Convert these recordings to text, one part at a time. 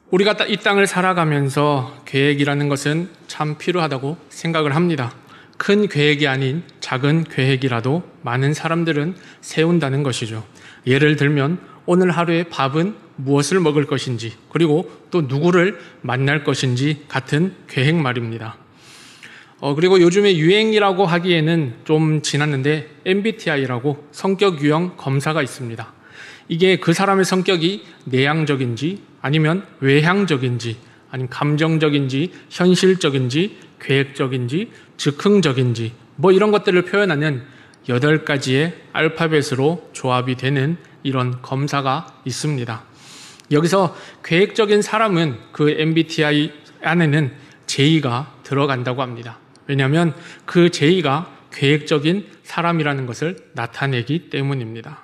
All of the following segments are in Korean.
우리가 이 땅을 살아가면서 계획이라는 것은 참 필요하다고 생각을 합니다. 큰 계획이 아닌 작은 계획이라도 많은 사람들은 세운다는 것이죠. 예를 들면 오늘 하루의 밥은 무엇을 먹을 것인지, 그리고 또 누구를 만날 것인지 같은 계획 말입니다. 그리고 요즘에 유행이라고 하기에는 좀 지났는데 MBTI라고 성격 유형 검사가 있습니다. 이게 그 사람의 성격이 내향적인지 아니면 외향적인지 아니면 감정적인지 현실적인지 계획적인지 즉흥적인지 뭐 이런 것들을 표현하는 8가지의 알파벳으로 조합이 되는 이런 검사가 있습니다. 여기서 계획적인 사람은 그 MBTI 안에는 J가 들어간다고 합니다. 왜냐하면 그 J가 계획적인 사람이라는 것을 나타내기 때문입니다.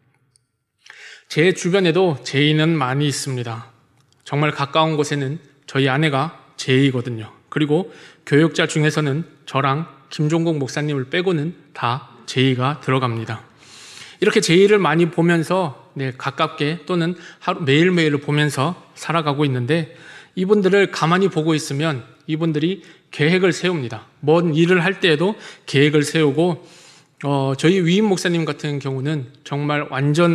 제 주변에도 J는 많이 있습니다. 정말 가까운 곳에는 저희 아내가 J이거든요. 그리고 교육자 중에서는 저랑 김종국 목사님을 빼고는 다 J가 들어갑니다. 이렇게 J를 많이 보면서 가깝게 또는 매일매일 보면서 살아가고 있는데, 이분들을 가만히 보고 있으면 이분들이 계획을 세웁니다. 뭔 일을 할 때에도 계획을 세우고, 저희 위임 목사님 같은 경우는 정말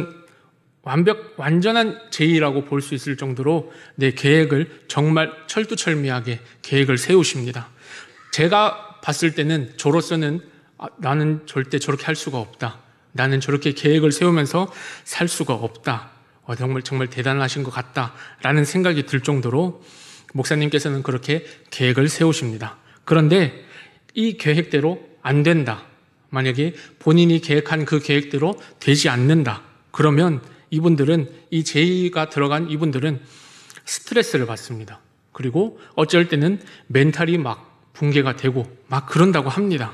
완전한 J라고 볼 수 있을 정도로 내 계획을 정말 철두철미하게 계획을 세우십니다. 제가 봤을 때는 저로서는 나는 절대 저렇게 할 수가 없다. 나는 저렇게 계획을 세우면서 살 수가 없다. 정말 대단하신 것 같다라는 생각이 들 정도로 목사님께서는 그렇게 계획을 세우십니다. 그런데 이 계획대로 안 된다. 만약에 본인이 계획한 그 계획대로 되지 않는다. 그러면 이분들은, 이 J가 들어간 이분들은 스트레스를 받습니다. 그리고 어쩔 때는 멘탈이 막 붕괴가 되고 막 그런다고 합니다.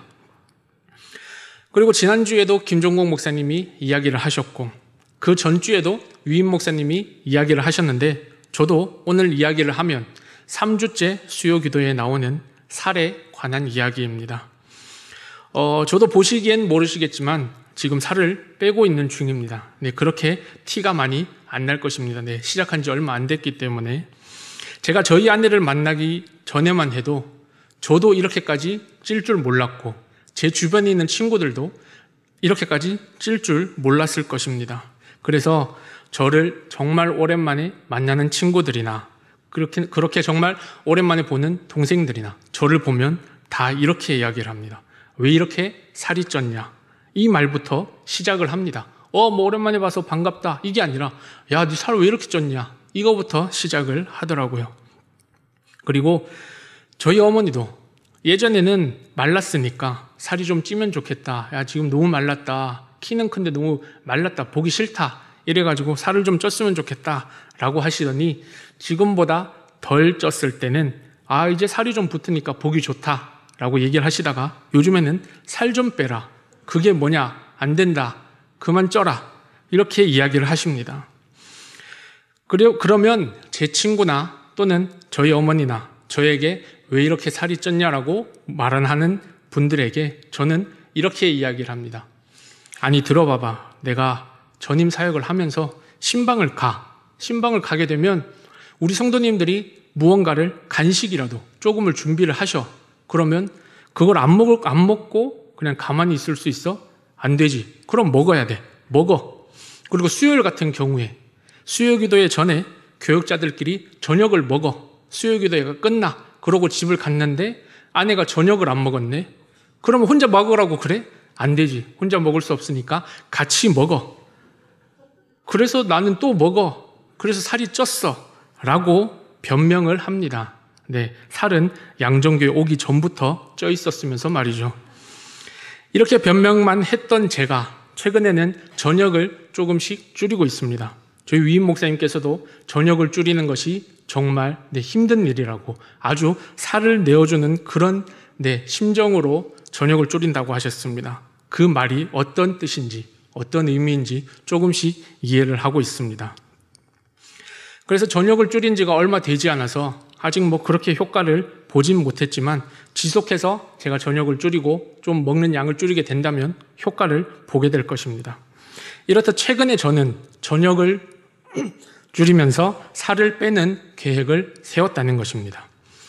그리고 지난주에도 김종국 목사님이 이야기를 하셨고, 그 전주에도 위임 목사님이 이야기를 하셨는데, 저도 오늘 이야기를 하면 3주째 수요 기도에 나오는 살에 관한 이야기입니다. 저도 보시기엔 모르시겠지만 지금 살을 빼고 있는 중입니다. 그렇게 티가 많이 안 날 것입니다. 시작한 지 얼마 안 됐기 때문에. 제가 저희 아내를 만나기 전에만 해도 저도 이렇게까지 찔 줄 몰랐고, 제 주변에 있는 친구들도 이렇게까지 찔 줄 몰랐을 것입니다. 그래서 저를 정말 오랜만에 만나는 친구들이나 그렇게 정말 오랜만에 보는 동생들이나 저를 보면 다 이렇게 이야기를 합니다. 왜 이렇게 살이 쪘냐? 이 말부터 시작을 합니다. 뭐 오랜만에 봐서 반갑다. 이게 아니라, 야, 네 살 왜 이렇게 쪘냐? 이거부터 시작을 하더라고요. 그리고 저희 어머니도 예전에는 말랐으니까 살이 좀 찌면 좋겠다. 야, 지금 너무 말랐다. 키는 큰데 너무 말랐다. 보기 싫다. 이래가지고 살을 좀 쪘으면 좋겠다. 라고 하시더니 지금보다 덜 쪘을 때는 이제 살이 좀 붙으니까 보기 좋다. 라고 얘기를 하시다가 요즘에는 살 좀 빼라. 그게 뭐냐? 안 된다. 그만 쪄라. 이렇게 이야기를 하십니다. 그러면 제 친구나 또는 저희 어머니나 저에게 왜 이렇게 살이 쪘냐라고 말하는 분들에게 저는 이렇게 이야기를 합니다. 아니, 들어봐봐. 내가 전임 사역을 하면서 신방을 가게 되면 우리 성도님들이 무언가를 간식이라도 조금을 준비를 하셔. 그러면 그걸 안 먹고 그냥 가만히 있을 수 있어? 안 되지. 그럼 먹어야 돼. 먹어. 그리고 수요일 같은 경우에 수요 기도회 전에 교육자들끼리 저녁을 먹어. 수요 기도회가 끝나. 그러고 집을 갔는데 아내가 저녁을 안 먹었네. 그러면 혼자 먹으라고 그래? 안 되지. 혼자 먹을 수 없으니까 같이 먹어. 그래서 나는 또 먹어. 그래서 살이 쪘어. 라고 변명을 합니다. 살은 양정교회 오기 전부터 쪄 있었으면서 말이죠. 이렇게 변명만 했던 제가 최근에는 저녁을 조금씩 줄이고 있습니다. 저희 위임 목사님께서도 저녁을 줄이는 것이 정말 힘든 일이라고, 아주 살을 내어주는 그런 심정으로 저녁을 줄인다고 하셨습니다. 그 말이 어떤 뜻인지, 어떤 의미인지 조금씩 이해를 하고 있습니다. 그래서 저녁을 줄인 지가 얼마 되지 않아서 아직 그렇게 효과를 보진 못했지만, 지속해서 제가 저녁을 줄이고 좀 먹는 양을 줄이게 된다면 효과를 보게 될 것입니다. 이렇듯 최근에 저는 저녁을 줄이면서 살을 빼는 계획을 세웠다는 것입니다.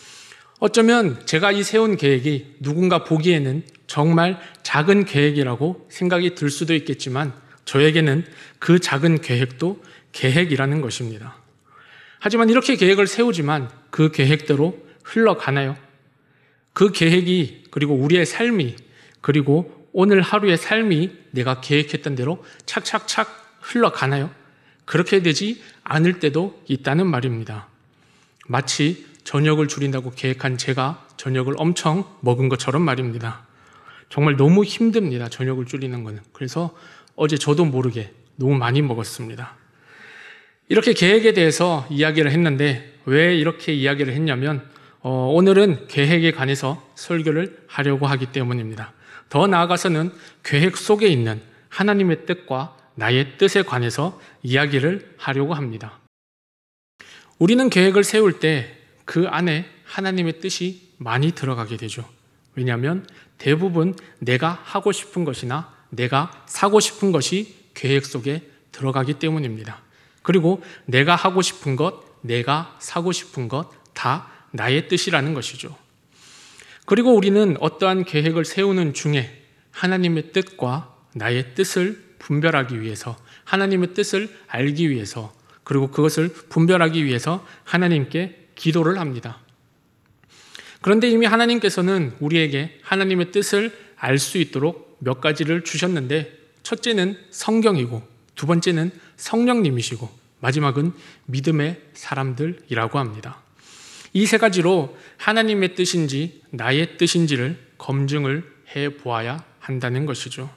어쩌면 제가 이 세운 계획이 누군가 보기에는 정말 작은 계획이라고 생각이 들 수도 있겠지만 저에게는 그 작은 계획도 계획이라는 것입니다. 하지만 이렇게 계획을 세우지만 그 계획대로 흘러가나요? 그 계획이 그리고 우리의 삶이 그리고 오늘 하루의 삶이 내가 계획했던 대로 착착착 흘러가나요? 그렇게 되지 않을 때도 있다는 말입니다. 마치 저녁을 줄인다고 계획한 제가 저녁을 엄청 먹은 것처럼 말입니다. 정말 너무 힘듭니다. 저녁을 줄이는 거는. 그래서 어제 저도 모르게 너무 많이 먹었습니다. 이렇게 계획에 대해서 이야기를 했는데 왜 이렇게 이야기를 했냐면 오늘은 계획에 관해서 설교를 하려고 하기 때문입니다. 더 나아가서는 계획 속에 있는 하나님의 뜻과 나의 뜻에 관해서 이야기를 하려고 합니다. 우리는 계획을 세울 때 그 안에 하나님의 뜻이 많이 들어가게 되죠. 왜냐하면 대부분 내가 하고 싶은 것이나 내가 사고 싶은 것이 계획 속에 들어가기 때문입니다. 그리고 내가 하고 싶은 것, 내가 사고 싶은 것 다 나의 뜻이라는 것이죠. 그리고 우리는 어떠한 계획을 세우는 중에 하나님의 뜻과 나의 뜻을 분별하기 위해서 하나님의 뜻을 알기 위해서 그리고 그것을 분별하기 위해서 하나님께 기도를 합니다. 그런데 이미 하나님께서는 우리에게 하나님의 뜻을 알 수 있도록 몇 가지를 주셨는데 첫째는 성경이고 두 번째는 성령님이시고 마지막은 믿음의 사람들이라고 합니다. 이 세 가지로 하나님의 뜻인지 나의 뜻인지를 검증을 해보아야 한다는 것이죠.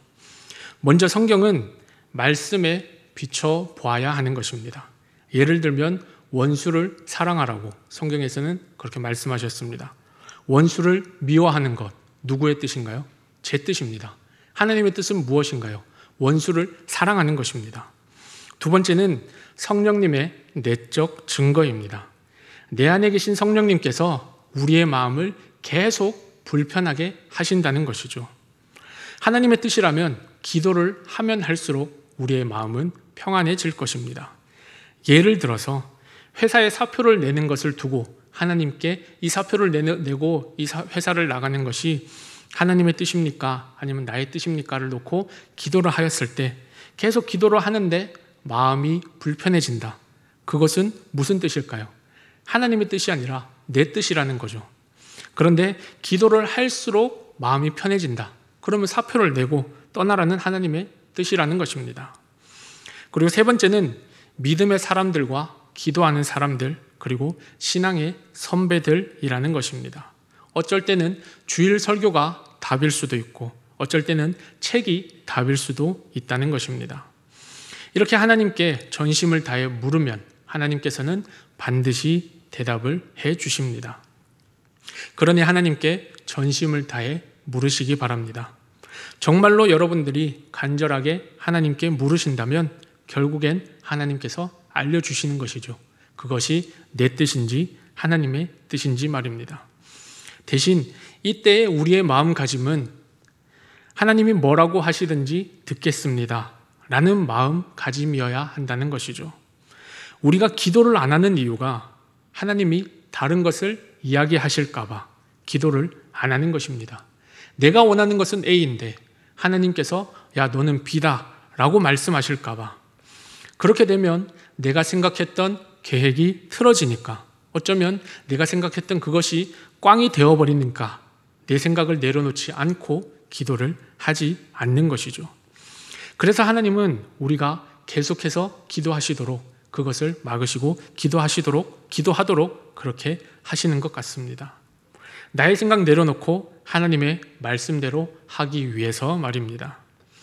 먼저 성경은 말씀에 비춰보아야 하는 것입니다. 예를 들면 원수를 사랑하라고 성경에서는 그렇게 말씀하셨습니다. 원수를 미워하는 것 누구의 뜻인가요? 제 뜻입니다. 하나님의 뜻은 무엇인가요? 원수를 사랑하는 것입니다. 두 번째는 성령님의 내적 증거입니다. 내 안에 계신 성령님께서 우리의 마음을 계속 불편하게 하신다는 것이죠. 하나님의 뜻이라면 기도를 하면 할수록 우리의 마음은 평안해질 것입니다. 예를 들어서 회사에 사표를 내는 것을 두고 하나님께 이 사표를 내고 이 회사를 나가는 것이 하나님의 뜻입니까? 아니면 나의 뜻입니까?를 놓고 기도를 하였을 때 계속 기도를 하는데 마음이 불편해진다. 그것은 무슨 뜻일까요? 하나님의 뜻이 아니라 내 뜻이라는 거죠. 그런데 기도를 할수록 마음이 편해진다. 그러면 사표를 내고 떠나라는 하나님의 뜻이라는 것입니다. 그리고 세 번째는 믿음의 사람들과 기도하는 사람들 그리고 신앙의 선배들이라는 것입니다. 어쩔 때는 주일 설교가 답일 수도 있고 어쩔 때는 책이 답일 수도 있다는 것입니다. 이렇게 하나님께 전심을 다해 물으면 하나님께서는 반드시 대답을 해 주십니다. 그러니 하나님께 전심을 다해 물으시기 바랍니다. 정말로 여러분들이 간절하게 하나님께 물으신다면 결국엔 하나님께서 알려주시는 것이죠. 그것이 내 뜻인지 하나님의 뜻인지 말입니다. 대신 이때의 우리의 마음가짐은 하나님이 뭐라고 하시든지 듣겠습니다 라는 마음가짐이어야 한다는 것이죠. 우리가 기도를 안 하는 이유가 하나님이 다른 것을 이야기하실까 봐 기도를 안 하는 것입니다. 내가 원하는 것은 A인데 하나님께서 야 너는 B다 라고 말씀하실까 봐 그렇게 되면 내가 생각했던 계획이 틀어지니까 어쩌면 내가 생각했던 그것이 꽝이 되어버리니까 내 생각을 내려놓지 않고 기도를 하지 않는 것이죠. 그래서 하나님은 우리가 계속해서 기도하시도록 그것을 막으시고 기도하도록 그렇게 하시는 것 같습니다. 나의 생각 내려놓고 하나님의 말씀대로 하기 위해서 말입니다.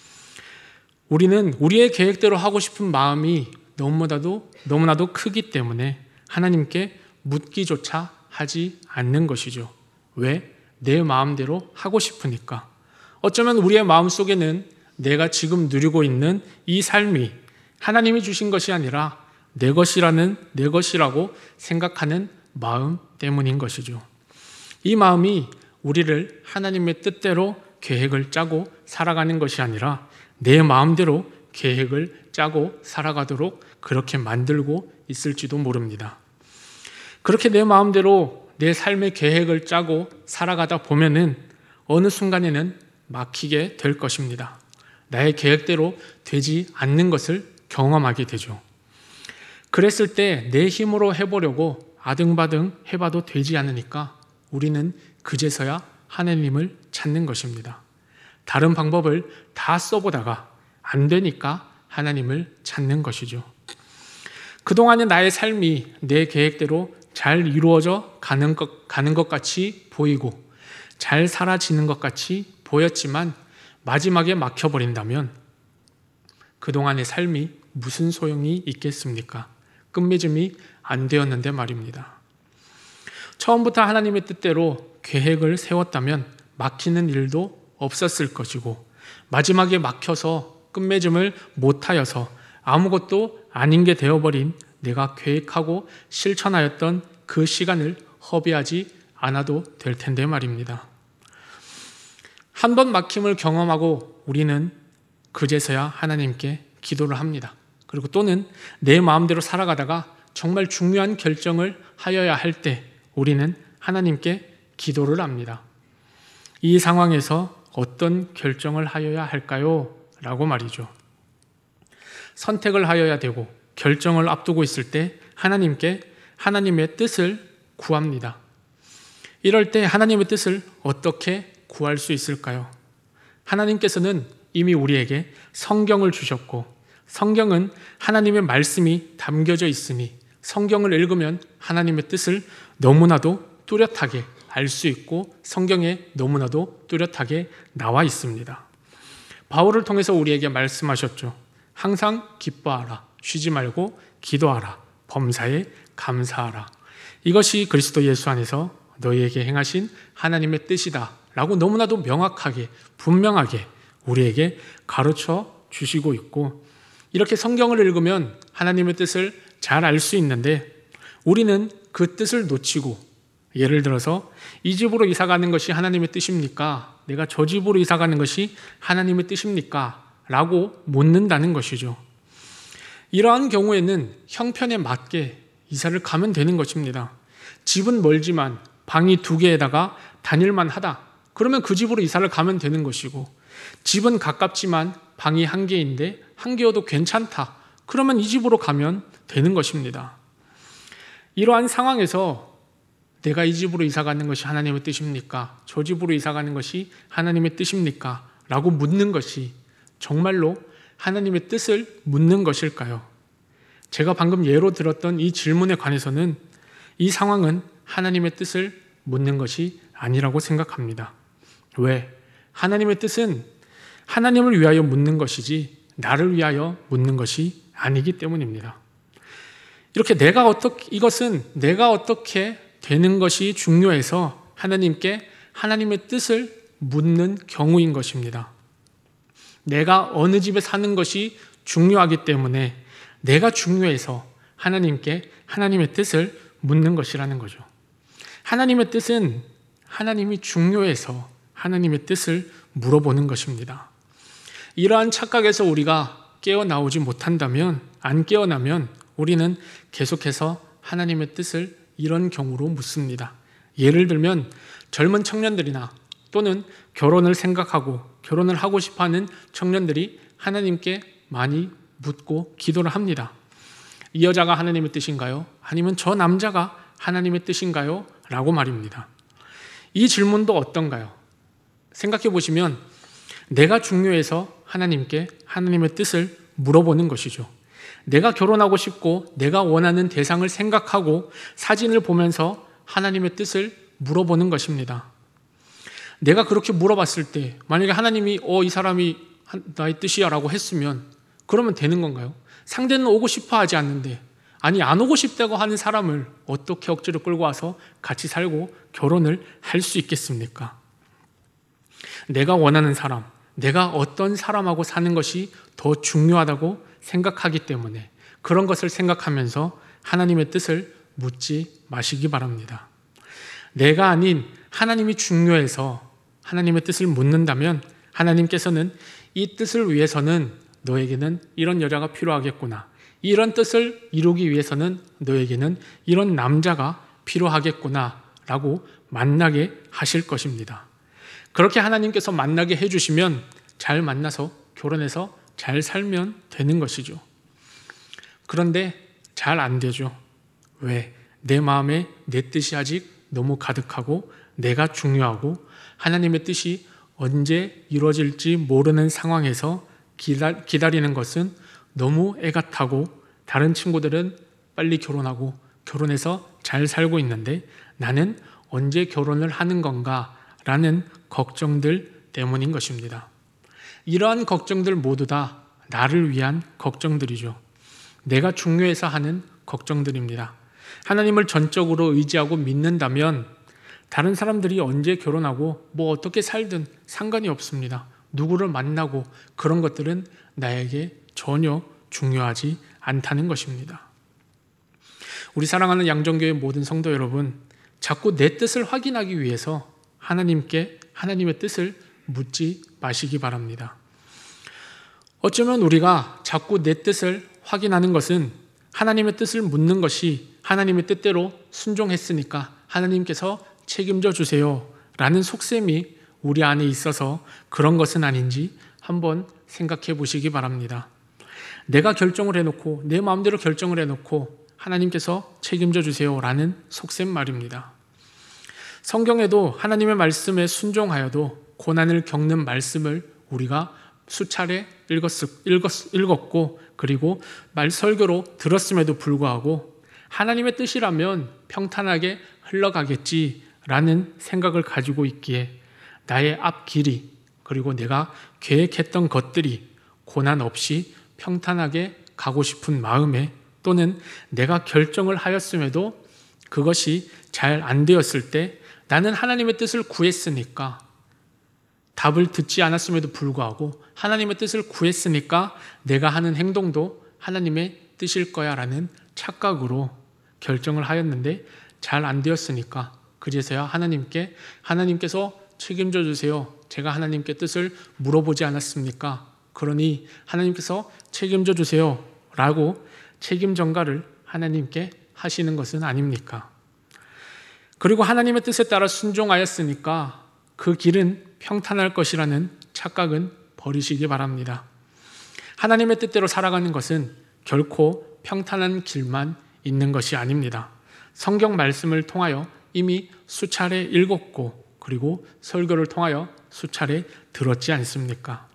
우리는 우리의 계획대로 하고 싶은 마음이 너무나도 크기 때문에 하나님께 묻기조차 하지 않는 것이죠. 왜? 내 마음대로 하고 싶으니까. 어쩌면 우리의 마음속에는 내가 지금 누리고 있는 이 삶이 하나님이 주신 것이 아니라 내 것이라고 생각하는 마음 때문인 것이죠. 이 마음이 우리를 하나님의 뜻대로 계획을 짜고 살아가는 것이 아니라 내 마음대로 계획을 짜고 살아가도록 그렇게 만들고 있을지도 모릅니다. 그렇게 내 마음대로 내 삶의 계획을 짜고 살아가다 보면은 어느 순간에는 막히게 될 것입니다. 나의 계획대로 되지 않는 것을 경험하게 되죠. 그랬을 때 내 힘으로 해보려고 아등바등 해봐도 되지 않으니까 우리는 그제서야 하나님을 찾는 것입니다. 다른 방법을 다 써보다가 안 되니까 하나님을 찾는 것이죠. 그동안의 나의 삶이 내 계획대로 잘 이루어져 가는 것 같이 보이고 잘 사라지는 것 같이 보였지만 마지막에 막혀버린다면 그동안의 삶이 무슨 소용이 있겠습니까? 끝맺음이 안 되었는데 말입니다. 처음부터 하나님의 뜻대로 계획을 세웠다면 막히는 일도 없었을 것이고 마지막에 막혀서 끝맺음을 못하여서 아무것도 아닌 게 되어버린 내가 계획하고 실천하였던 그 시간을 허비하지 않아도 될 텐데 말입니다. 한 번 막힘을 경험하고 우리는 그제서야 하나님께 기도를 합니다. 그리고 또는 내 마음대로 살아가다가 정말 중요한 결정을 하여야 할 때 우리는 하나님께 기도를 합니다. 이 상황에서 어떤 결정을 하여야 할까요? 라고 말이죠. 선택을 하여야 되고 결정을 앞두고 있을 때 하나님께 하나님의 뜻을 구합니다. 이럴 때 하나님의 뜻을 어떻게 구할 수 있을까요? 하나님께서는 이미 우리에게 성경을 주셨고 성경은 하나님의 말씀이 담겨져 있으니 성경을 읽으면 하나님의 뜻을 너무나도 뚜렷하게 알 수 있고 성경에 너무나도 뚜렷하게 나와 있습니다. 바울을 통해서 우리에게 말씀하셨죠. 항상 기뻐하라, 쉬지 말고 기도하라, 범사에 감사하라. 이것이 그리스도 예수 안에서 너희에게 행하신 하나님의 뜻이다 라고 너무나도 명확하게 분명하게 우리에게 가르쳐 주시고 있고 이렇게 성경을 읽으면 하나님의 뜻을 잘 알 수 있는데 우리는 그 뜻을 놓치고 예를 들어서 이 집으로 이사 가는 것이 하나님의 뜻입니까? 내가 저 집으로 이사 가는 것이 하나님의 뜻입니까? 라고 묻는다는 것이죠. 이러한 경우에는 형편에 맞게 이사를 가면 되는 것입니다. 집은 멀지만 방이 2개에다가 다닐만 하다. 그러면 그 집으로 이사를 가면 되는 것이고 집은 가깝지만 방이 1개인데 1개여도 괜찮다. 그러면 이 집으로 가면 되는 것입니다. 이러한 상황에서 내가 이 집으로 이사 가는 것이 하나님의 뜻입니까? 저 집으로 이사 가는 것이 하나님의 뜻입니까? 라고 묻는 것이 정말로 하나님의 뜻을 묻는 것일까요? 제가 방금 예로 들었던 이 질문에 관해서는 이 상황은 하나님의 뜻을 묻는 것이 아니라고 생각합니다. 왜? 하나님의 뜻은 하나님을 위하여 묻는 것이지 나를 위하여 묻는 것이 아니기 때문입니다. 이렇게 이것은 내가 어떻게 되는 것이 중요해서 하나님께 하나님의 뜻을 묻는 경우인 것입니다. 내가 어느 집에 사는 것이 중요하기 때문에 내가 중요해서 하나님께 하나님의 뜻을 묻는 것이라는 거죠. 하나님의 뜻은 하나님이 중요해서 하나님의 뜻을 물어보는 것입니다. 이러한 착각에서 우리가 깨어나오지 못한다면, 안 깨어나면 우리는 계속해서 하나님의 뜻을 이런 경우로 묻습니다. 예를 들면 젊은 청년들이나 또는 결혼을 생각하고 결혼을 하고 싶어하는 청년들이 하나님께 많이 묻고 기도를 합니다. 이 여자가 하나님의 뜻인가요? 아니면 저 남자가 하나님의 뜻인가요? 라고 말입니다. 이 질문도 어떤가요? 생각해 보시면 내가 중요해서 하나님께 하나님의 뜻을 물어보는 것이죠. 내가 결혼하고 싶고 내가 원하는 대상을 생각하고 사진을 보면서 하나님의 뜻을 물어보는 것입니다. 내가 그렇게 물어봤을 때 만약에 하나님이 이 사람이 나의 뜻이야 라고 했으면 그러면 되는 건가요? 상대는 오고 싶어 하지 않는데 아니 안 오고 싶다고 하는 사람을 어떻게 억지로 끌고 와서 같이 살고 결혼을 할 수 있겠습니까? 내가 원하는 사람, 내가 어떤 사람하고 사는 것이 더 중요하다고 생각하기 때문에 그런 것을 생각하면서 하나님의 뜻을 묻지 마시기 바랍니다. 내가 아닌 하나님이 중요해서 하나님의 뜻을 묻는다면 하나님께서는 이 뜻을 위해서는 너에게는 이런 여자가 필요하겠구나. 이런 뜻을 이루기 위해서는 너에게는 이런 남자가 필요하겠구나 라고 만나게 하실 것입니다. 그렇게 하나님께서 만나게 해주시면 잘 만나서 결혼해서 잘 살면 되는 것이죠. 그런데 잘 안 되죠. 왜? 내 마음에 내 뜻이 아직 너무 가득하고 내가 중요하고 하나님의 뜻이 언제 이루어질지 모르는 상황에서 기다리는 것은 너무 애가 타고 다른 친구들은 빨리 결혼하고 결혼해서 잘 살고 있는데 나는 언제 결혼을 하는 건가 라는 걱정들 때문인 것입니다. 이러한 걱정들 모두 다 나를 위한 걱정들이죠. 내가 중요해서 하는 걱정들입니다. 하나님을 전적으로 의지하고 믿는다면 다른 사람들이 언제 결혼하고 뭐 어떻게 살든 상관이 없습니다. 누구를 만나고 그런 것들은 나에게 전혀 중요하지 않다는 것입니다. 우리 사랑하는 양정교회 모든 성도 여러분, 자꾸 내 뜻을 확인하기 위해서 하나님께 하나님의 뜻을 묻지 마시기 바랍니다. 어쩌면 우리가 자꾸 내 뜻을 확인하는 것은 하나님의 뜻을 묻는 것이 하나님의 뜻대로 순종했으니까 하나님께서 책임져 주세요 라는 속셈이 우리 안에 있어서 그런 것은 아닌지 한번 생각해 보시기 바랍니다. 내가 결정을 해놓고 내 마음대로 결정을 해놓고 하나님께서 책임져 주세요 라는 속셈 말입니다. 성경에도 하나님의 말씀에 순종하여도 고난을 겪는 말씀을 우리가 수차례 읽었고 그리고 설교로 들었음에도 불구하고 하나님의 뜻이라면 평탄하게 흘러가겠지라는 생각을 가지고 있기에 나의 앞길이 그리고 내가 계획했던 것들이 고난 없이 평탄하게 가고 싶은 마음에 또는 내가 결정을 하였음에도 그것이 잘 안 되었을 때 나는 하나님의 뜻을 구했으니까 답을 듣지 않았음에도 불구하고 하나님의 뜻을 구했으니까 내가 하는 행동도 하나님의 뜻일 거야 라는 착각으로 결정을 하였는데 잘 안 되었으니까 그제서야 하나님께서 책임져 주세요. 제가 하나님께 뜻을 물어보지 않았습니까? 그러니 하나님께서 책임져 주세요 라고 책임 전가를 하나님께 하시는 것은 아닙니까? 그리고 하나님의 뜻에 따라 순종하였으니까 그 길은 평탄할 것이라는 착각은 버리시기 바랍니다. 하나님의 뜻대로 살아가는 것은 결코 평탄한 길만 있는 것이 아닙니다. 성경 말씀을 통하여 이미 수차례 읽었고 그리고 설교를 통하여 수차례 들었지 않습니까?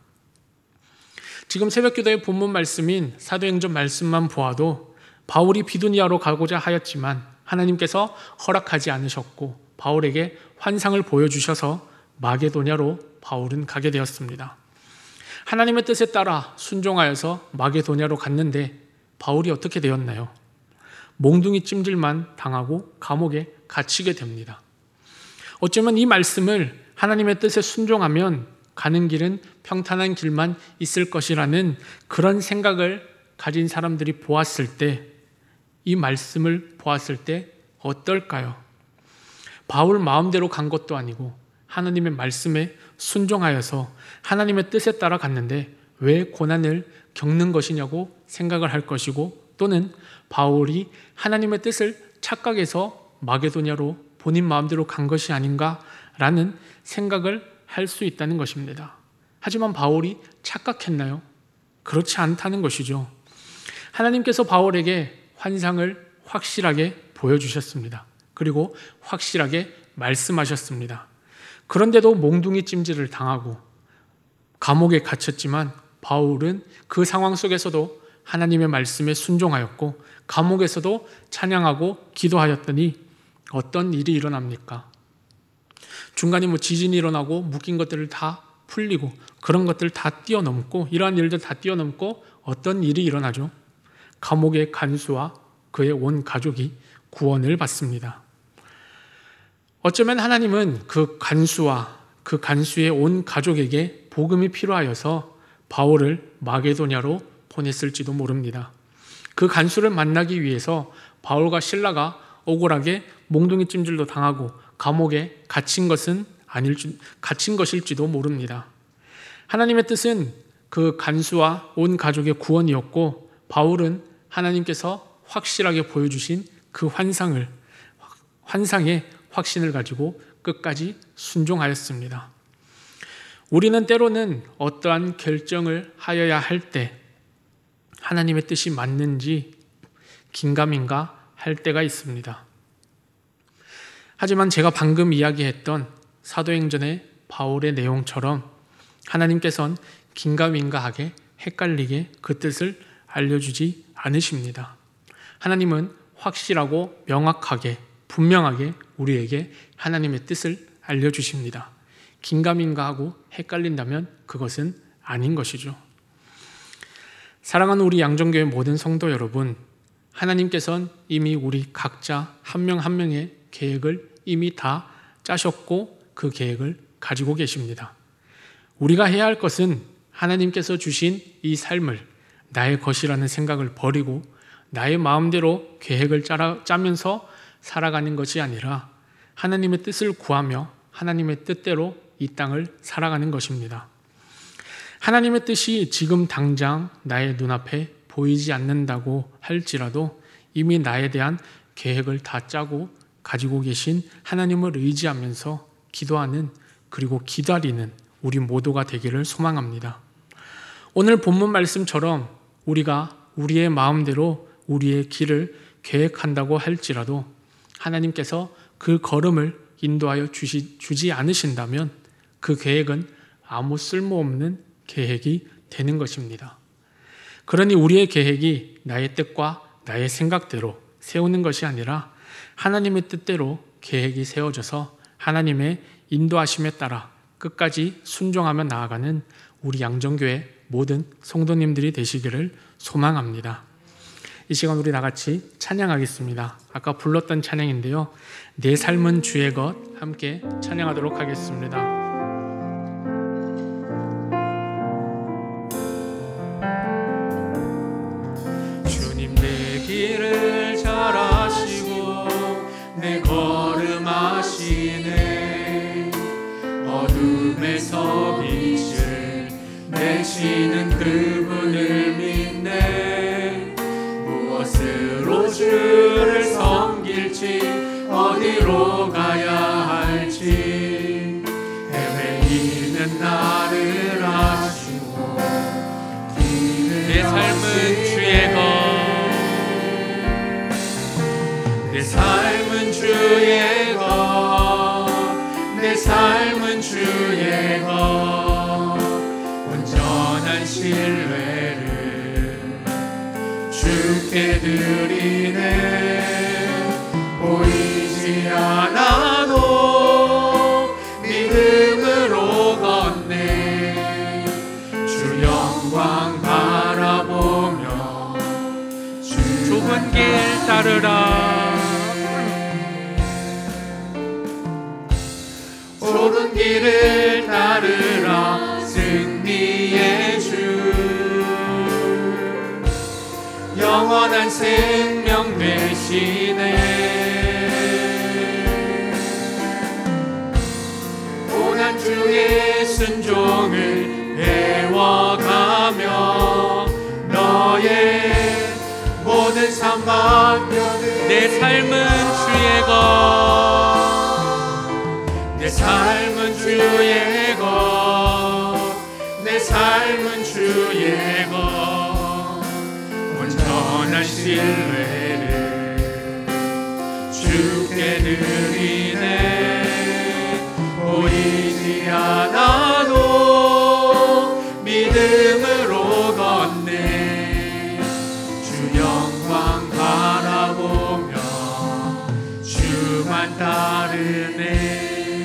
지금 새벽기도의 본문 말씀인 사도행전 말씀만 보아도 바울이 비두니아로 가고자 하였지만 하나님께서 허락하지 않으셨고 바울에게 환상을 보여주셔서 마게도냐로 바울은 가게 되었습니다. 하나님의 뜻에 따라 순종하여서 마게도냐로 갔는데 바울이 어떻게 되었나요? 몽둥이 찜질만 당하고 감옥에 갇히게 됩니다. 어쩌면 이 말씀을 하나님의 뜻에 순종하면 가는 길은 평탄한 길만 있을 것이라는 그런 생각을 가진 사람들이 보았을 때, 이 말씀을 보았을 때 어떨까요? 바울 마음대로 간 것도 아니고 하나님의 말씀에 순종하여서 하나님의 뜻에 따라 갔는데 왜 고난을 겪는 것이냐고 생각을 할 것이고, 또는 바울이 하나님의 뜻을 착각해서 마게도냐로 본인 마음대로 간 것이 아닌가라는 생각을 할 수 있다는 것입니다. 하지만 바울이 착각했나요? 그렇지 않다는 것이죠. 하나님께서 바울에게 환상을 확실하게 보여주셨습니다. 그리고 확실하게 말씀하셨습니다. 그런데도 몽둥이 찜질을 당하고 감옥에 갇혔지만 바울은 그 상황 속에서도 하나님의 말씀에 순종하였고 감옥에서도 찬양하고 기도하였더니 어떤 일이 일어납니까? 중간에 지진이 일어나고 묶인 것들을 다 풀리고 그런 것들 다 뛰어넘고 이러한 일들 다 뛰어넘고 어떤 일이 일어나죠? 감옥의 간수와 그의 온 가족이 구원을 받습니다. 어쩌면 하나님은 그 간수와 그 간수의 온 가족에게 복음이 필요하여서 바울을 마게도냐로 보냈을지도 모릅니다. 그 간수를 만나기 위해서 바울과 실라가 억울하게 몽둥이 찜질도 당하고 감옥에 갇힌 것일지도 모릅니다. 하나님의 뜻은 그 간수와 온 가족의 구원이었고 바울은 하나님께서 확실하게 보여주신 그 환상에 확신을 가지고 끝까지 순종하였습니다. 우리는 때로는 어떠한 결정을 하여야 할 때 하나님의 뜻이 맞는지 긴가민가 할 때가 있습니다. 하지만 제가 방금 이야기했던 사도행전의 바울의 내용처럼 하나님께서는 긴가민가하게 헷갈리게 그 뜻을 알려주지 않으십니다. 하나님은 확실하고 명확하게 분명하게 우리에게 하나님의 뜻을 알려주십니다. 긴가민가하고 헷갈린다면 그것은 아닌 것이죠. 사랑하는 우리 양정교회 모든 성도 여러분, 하나님께서는 이미 우리 각자 한 명 한 명의 계획을 이미 다 짜셨고 그 계획을 가지고 계십니다. 우리가 해야 할 것은 하나님께서 주신 이 삶을 나의 것이라는 생각을 버리고 나의 마음대로 계획을 짜면서 살아가는 것이 아니라 하나님의 뜻을 구하며 하나님의 뜻대로 이 땅을 살아가는 것입니다. 하나님의 뜻이 지금 당장 나의 눈앞에 보이지 않는다고 할지라도 이미 나에 대한 계획을 다 짜고 가지고 계신 하나님을 의지하면서 기도하는 그리고 기다리는 우리 모두가 되기를 소망합니다. 오늘 본문 말씀처럼 우리가 우리의 마음대로 우리의 길을 계획한다고 할지라도 하나님께서 그 걸음을 인도하여 주지 않으신다면 그 계획은 아무 쓸모없는 계획이 되는 것입니다. 그러니 우리의 계획이 나의 뜻과 나의 생각대로 세우는 것이 아니라 하나님의 뜻대로 계획이 세워져서 하나님의 인도하심에 따라 끝까지 순종하며 나아가는 우리 양정교회 모든 성도님들이 되시기를 소망합니다. 이 시간 우리 다 같이 찬양하겠습니다. 아까 불렀던 찬양인데요. 내 삶은 주의 것 함께 찬양하도록 하겠습니다. 주님 내 길을 잘 아시고 내 걸음 아시네. 어둠에서 빛을 내시는 그분을 믿네. 무엇으로 주를 섬길지 어디로 가야 할지 헤매이는 나를 아시고 내 삶은 주의 것 내 삶은 주의 것 내 삶은 주의 것 온전한 신뢰를 주께 드리네. 보이지 않아도 믿음으로 걷네. 주 영광 바라보며 좁은 길 따르라. 좁은 길을 따르라. 승리의 주 영원한 생명 되시네. 고난 주의 순종을 배워가며 너의 모든 삶 맡겨내. 내 삶은 주의 것 내 삶은 주의 것 내 삶은 주의 것 온전한 신뢰를 주께 드리네. 보이지 않아도 믿음으로 걷네. 주 영광 바라보며 주만 따르네.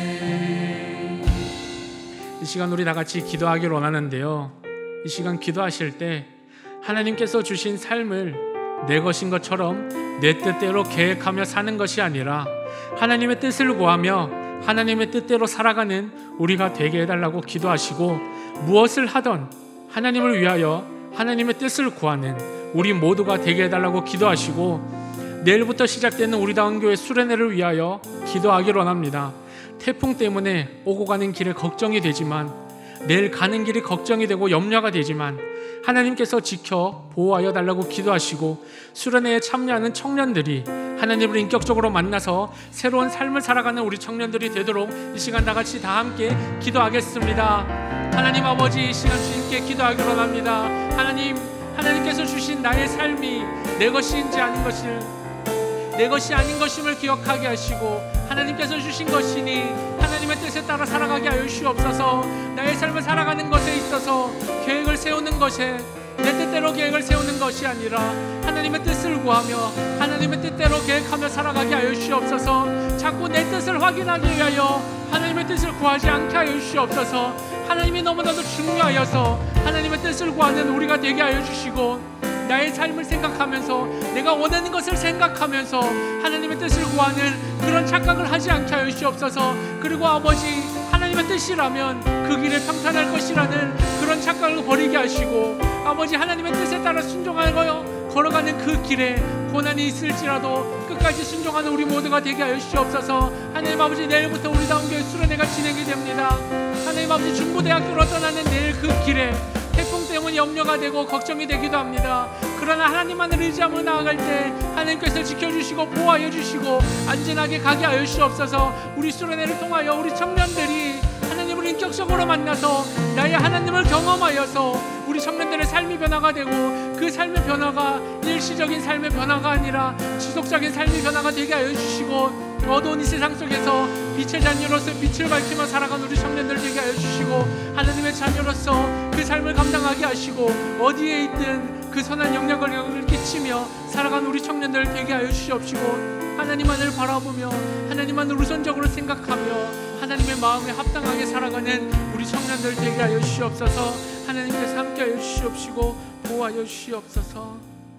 이 시간 우리 다 같이 기도하기를 원하는데요. 이 시간 기도하실 때 하나님께서 주신 삶을 내 것인 것처럼 내 뜻대로 계획하며 사는 것이 아니라 하나님의 뜻을 구하며 하나님의 뜻대로 살아가는 우리가 되게 해달라고 기도하시고, 무엇을 하던 하나님을 위하여 하나님의 뜻을 구하는 우리 모두가 되게 해달라고 기도하시고, 내일부터 시작되는 우리다운 교회 수련회를 위하여 기도하기를 원합니다. 태풍 때문에 오고 가는 길에 걱정이 되지만, 내일 가는 길이 걱정이 되고 염려가 되지만, 하나님께서 지켜 보호하여 달라고 기도하시고 수련회에 참여하는 청년들이 하나님을 인격적으로 만나서 새로운 삶을 살아가는 우리 청년들이 되도록 이 시간 다 같이 다 함께 기도하겠습니다. 하나님 아버지, 이 시간 주님께 기도하기로 합니다. 하나님께서 주신 나의 삶이 내 것인지 아닌 것을, 내 것이 아닌 것임을 기억하게 하시고 하나님께서 주신 것이니 하나님의 뜻에 따라 살아가게 하여 주시옵소서. 나의 삶을 살아가는 것에 있어서 계획을 세우는 것에 내 뜻대로 계획을 세우는 것이 아니라 하나님의 뜻을 구하며 하나님의 뜻대로 계획하며 살아가게 하여 주시옵소서. 자꾸 내 뜻을 확인하기 위하여 하나님의 뜻을 구하지 않게 하여 주시옵소서. 하나님이 너무나도 중요하여서 하나님의 뜻을 구하는 우리가 되게 하여 주시고, 나의 삶을 생각하면서 내가 원하는 것을 생각하면서 하나님의 뜻을 구하는 그런 착각을 하지 않게 하여 주시옵소서. 그리고 아버지, 하나님의 뜻이라면 그 길에 평탄할 것이라는 그런 착각을 버리게 하시고, 아버지 하나님의 뜻에 따라 순종하여 걸어가는 그 길에 고난이 있을지라도 끝까지 순종하는 우리 모두가 되게 하여 주시옵소서. 하나님 아버지, 내일부터 우리 다운교회 수련회가 진행이 됩니다. 하나님 아버지, 중부대학교로 떠나는 내일 그 길에 태풍 때문에 염려가 되고 걱정이 되기도 합니다. 그러나 하나님만을 의지하며 나아갈 때 하나님께서 지켜주시고 보호하여 주시고 안전하게 가게 하여 주시옵소서. 우리 수련회를 통하여 우리 청년들이 하나님을 인격적으로 만나서 나의 하나님을 경험하여서 우리 청년들의 삶이 변화가 되고, 그 삶의 변화가 일시적인 삶의 변화가 아니라 지속적인 삶의 변화가 되게 하여 주시고, 어두운 이 세상 속에서 빛의 자녀로서 빛을 밝히며 살아가는 우리 청년들 되게 하여 주시고, 하나님의 자녀로서 그 삶을 감당하게 하시고, 어디에 있든 그 선한 영향력을 끼치며 살아가는 우리 청년들 되게 하여 주시옵시고, 하나님만을 바라보며 하나님만을 우선적으로 생각하며 하나님의 마음에 합당하게 살아가는 우리 청년들 되게 하여 주시옵소서. 하나님께서 함께 하여 주시옵시고 보호하여 주시옵소서.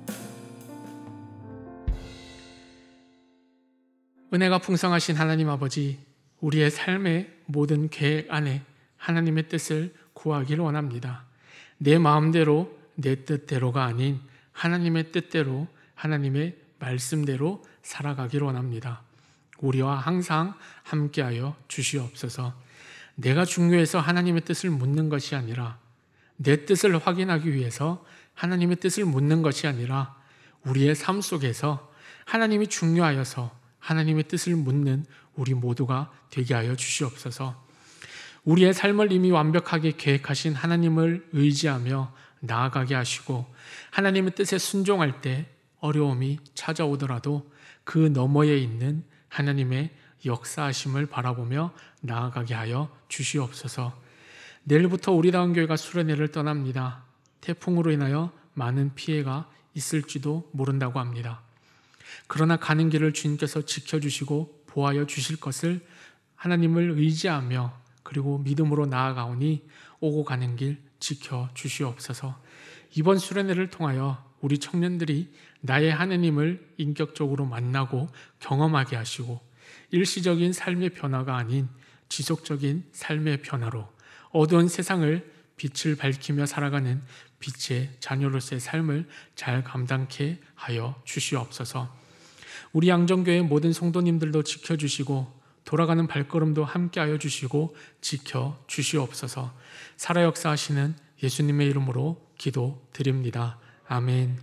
은혜가 풍성하신 하나님 아버지, 우리의 삶의 모든 계획 안에 하나님의 뜻을 구하기를 원합니다. 내 마음대로 내 뜻대로가 아닌 하나님의 뜻대로 하나님의 말씀대로 살아가기를 원합니다. 우리와 항상 함께하여 주시옵소서. 내가 중요해서 하나님의 뜻을 묻는 것이 아니라, 내 뜻을 확인하기 위해서 하나님의 뜻을 묻는 것이 아니라, 우리의 삶 속에서 하나님이 중요하여서 하나님의 뜻을 묻는 우리 모두가 되게 하여 주시옵소서. 우리의 삶을 이미 완벽하게 계획하신 하나님을 의지하며 나아가게 하시고, 하나님의 뜻에 순종할 때 어려움이 찾아오더라도 그 너머에 있는 하나님의 역사하심을 바라보며 나아가게 하여 주시옵소서. 내일부터 우리다운 교회가 수련회를 떠납니다. 태풍으로 인하여 많은 피해가 있을지도 모른다고 합니다. 그러나 가는 길을 주님께서 지켜주시고 보호하여 주실 것을 하나님을 의지하며 그리고 믿음으로 나아가오니 오고 가는 길 지켜주시옵소서. 이번 수련회를 통하여 우리 청년들이 나의 하나님을 인격적으로 만나고 경험하게 하시고, 일시적인 삶의 변화가 아닌 지속적인 삶의 변화로 어두운 세상을 빛을 밝히며 살아가는 빛의 자녀로서의 삶을 잘 감당케 하여 주시옵소서. 우리 양정교회 모든 성도님들도 지켜주시고 돌아가는 발걸음도 함께하여 주시고 지켜주시옵소서. 살아 역사하시는 예수님의 이름으로 기도드립니다. 아멘.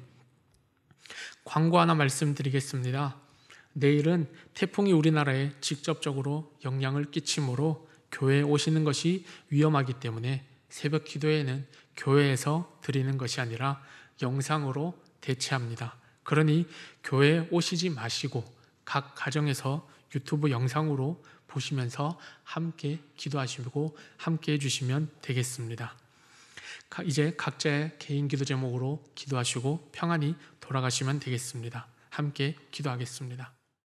광고 하나 말씀드리겠습니다. 내일은 태풍이 우리나라에 직접적으로 영향을 끼치므로 교회에 오시는 것이 위험하기 때문에 새벽 기도회는 교회에서 드리는 것이 아니라 영상으로 대체합니다. 그러니 교회에 오시지 마시고 각 가정에서 유튜브 영상으로 보시면서 함께 기도하시고 함께 해주시면 되겠습니다. 이제 각자의 개인 기도 제목으로 기도하시고 평안히 돌아가시면 되겠습니다. 함께 기도하겠습니다.